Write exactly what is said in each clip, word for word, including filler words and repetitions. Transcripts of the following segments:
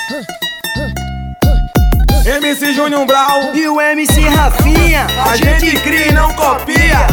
M C Júnior Brau e o M C Rafinha, a, a gente, gente cria e não copia.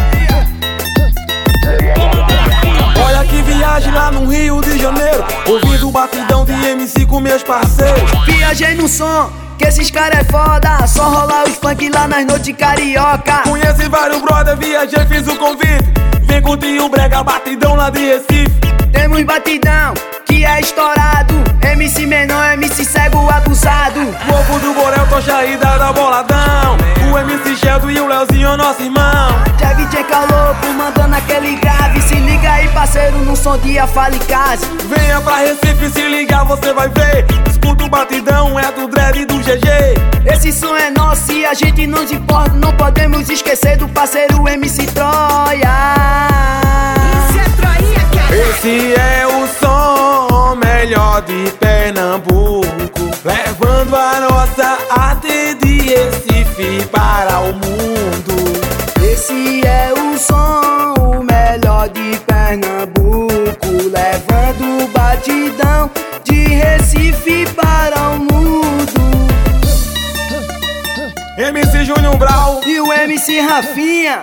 Olha que viagem lá no Rio de Janeiro, ouvindo o batidão de M C com meus parceiros. Viajei no som, que esses cara é foda, só rolar os funk lá nas noites carioca. Conheci vários brother, viajei, fiz o convite. Vem curtir o brega, batidão lá de Recife. Temos batidão, que é estourado, M C menor, M C cego abusado. Povo do Borel, tô chaída da boladão. O M C Sheldon e o Leozinho, nosso irmão. Já V J Calopo mandando aquele grave. Se liga aí parceiro, no som de Afale Case. Venha pra Recife, se ligar você vai ver. Escuta o batidão, é do dread e do G G. Esse som é nosso e a gente não se importa. Não podemos esquecer do parceiro M C Troia. Esse é o som melhor de Pernambuco, levando a nossa arte de Recife para o mundo. Esse é o som o melhor de Pernambuco, levando o batidão de Recife para o mundo. M C Júnior Brau e o M C Rafinha.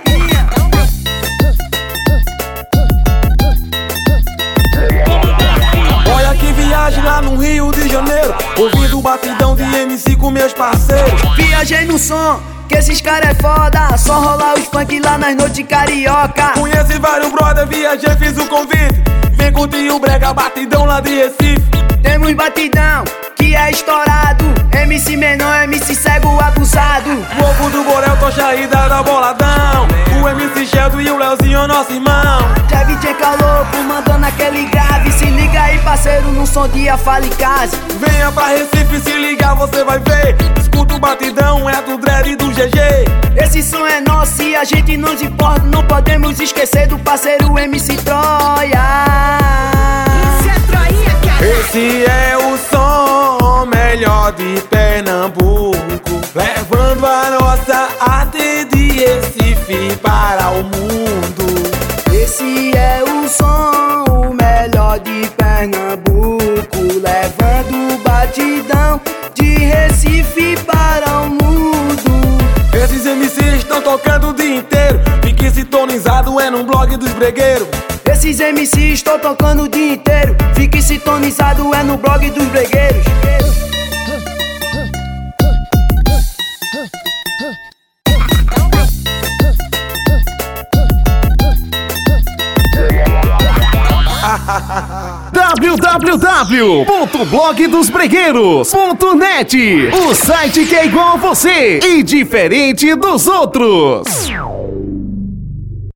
Olha que viagem lá no Rio de Janeiro, ouvindo o batidão de M C com meus parceiros. Viajei no som, que esses cara é foda, só rolar os funk lá nas noites carioca. Conheci vários brother, viajei, fiz o convite. Vem curtir o brega, batidão lá de Recife. Temos batidão, que é estourado, M C menor, M C cego abusado. Povo do Borel, tô chaída da boladão. O M C Sheldon e o Leozinho, nosso irmão. Já V J Calopo mandando aquele grave. Se liga aí parceiro, no som de Afale Case. Venha pra Recife, se ligar você vai ver. Escuta o batidão, é do dread e do G G. Esse som é nosso e a gente não se importa. Não podemos esquecer do parceiro M C Troia. Esse é o som melhor de Pernambuco, levando a nossa arte de Recife para o mundo. Esse é o som o melhor de Pernambuco, levando o batidão de Recife para o mundo. Esses M Cs estão tocando o dia inteiro, fique sintonizado, é no blog dos bregueiros. Esses M Cs estão tocando o dia inteiro, fique sintonizado, é no blog dos bregueiros. w w w ponto blog dos bregueiros ponto net, o site que é igual a você e diferente dos outros.